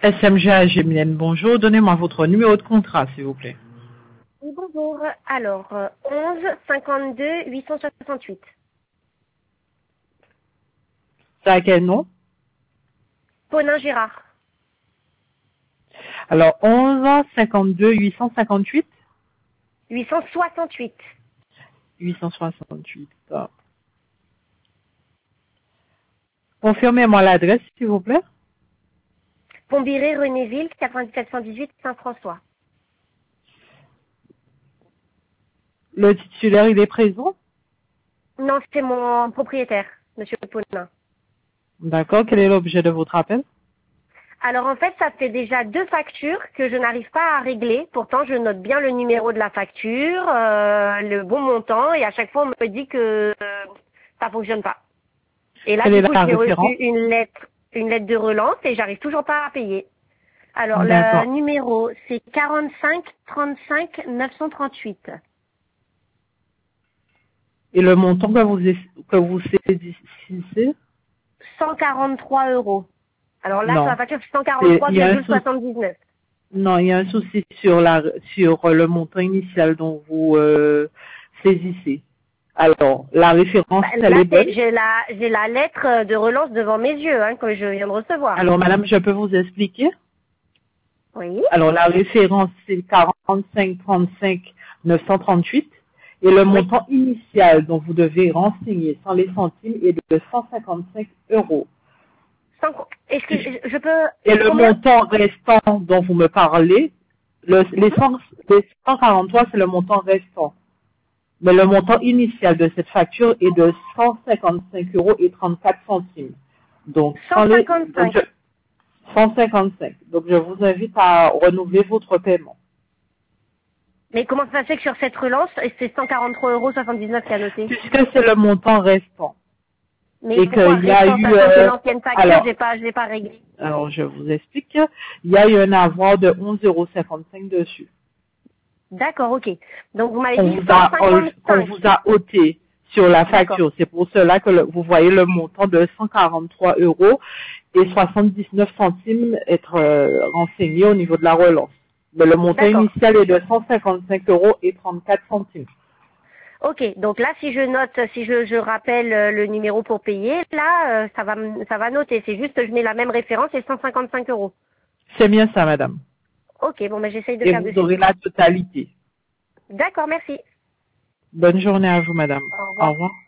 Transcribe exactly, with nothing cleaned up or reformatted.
S M G A Geminienne, bonjour. Donnez-moi votre numéro de contrat, s'il vous plaît. Oui, bonjour. Alors, euh, onze cinquante-deux huit cent soixante-huit. C'est à quel nom? Ponin Gérard. Alors, onze cinquante-deux huit cent cinquante-huit huit cent soixante-huit. huit cent soixante-huit. Confirmez-moi l'adresse, s'il vous plaît. Pombiré, Renéville, quatre-vingt-dix-sept cent dix-huit, Saint-François. Le titulaire, il est présent? Non, c'est mon propriétaire, monsieur Ponin. D'accord. Quel est l'objet de votre appel? Alors en fait, ça fait déjà deux factures que je n'arrive pas à régler. Pourtant, je note bien le numéro de la facture, euh, le bon montant, et à chaque fois, on me dit que euh, ça fonctionne pas. Et là, Quelle du est coup, la j'ai reçu référence? une lettre, une lettre de relance et j'arrive toujours pas à payer. Alors le D'accord. numéro, c'est quarante-cinq trente-cinq neuf cent trente-huit. Et le montant que vous, que vous saisissez? cent quarante-trois euros. Alors là, sur la Non. facture, c'est cent C'est- quarante-trois Il y a un virgule souci. soixante-dix-neuf. Non, il y a un souci sur la sur le montant initial dont vous euh, saisissez. Alors, la référence, Bah, elle là, est c'est- bonne. j'ai la, j'ai la lettre de relance devant mes yeux, hein, que je viens de recevoir. Alors, madame, je peux vous expliquer. Oui. Alors, la référence, c'est quarante-cinq trente-cinq neuf cent trente-huit. Et le Oui. montant initial dont vous devez renseigner sans les centimes est de cent cinquante-cinq euros. Sans co- Est-ce que je je peux... Et le Combien? montant restant dont vous me parlez, le, les, Mhm. cent, les cent quarante-trois, c'est le montant restant. Mais le montant initial de cette facture est de cent cinquante-cinq euros et trente-quatre centimes. Donc, sans les, donc cent cinquante-cinq. je, cent cinquante-cinq. Donc, je vous invite à renouveler votre paiement. Mais comment ça se fait que sur cette relance, c'est cent quarante-trois euros soixante-dix-neuf qui a noté? Puisque c'est le montant restant. Mais Et pourquoi qu'il y a restant, eu, sachant que euh, l'ancienne facture, alors, j'ai pas, j'ai pas réglé? alors, je vous explique. Il y a eu un avoir de onze euros cinquante-cinq dessus. D'accord, ok. Donc vous m'avez Qu'on dit vous a, qu'on cent cinquante-cinq. vous a ôté sur la D'accord. facture. C'est pour cela que le- vous voyez le montant de cent quarante-trois euros et soixante-dix-neuf centimes être euh, renseigné au niveau de la relance. Mais le montant D'accord. initial est de cent cinquante-cinq euros et trente-quatre centimes. Ok. Donc là, si je note, si je, je rappelle euh, le numéro pour payer, là, euh, ça va, m- ça va noter. C'est juste que je mets la même référence et cent cinquante-cinq euros. C'est bien ça, madame. Ok. Bon, ben j'essaye de Et faire vous de suite. aurez la totalité. D'accord, merci. Bonne journée à vous, madame. Au Au revoir. revoir.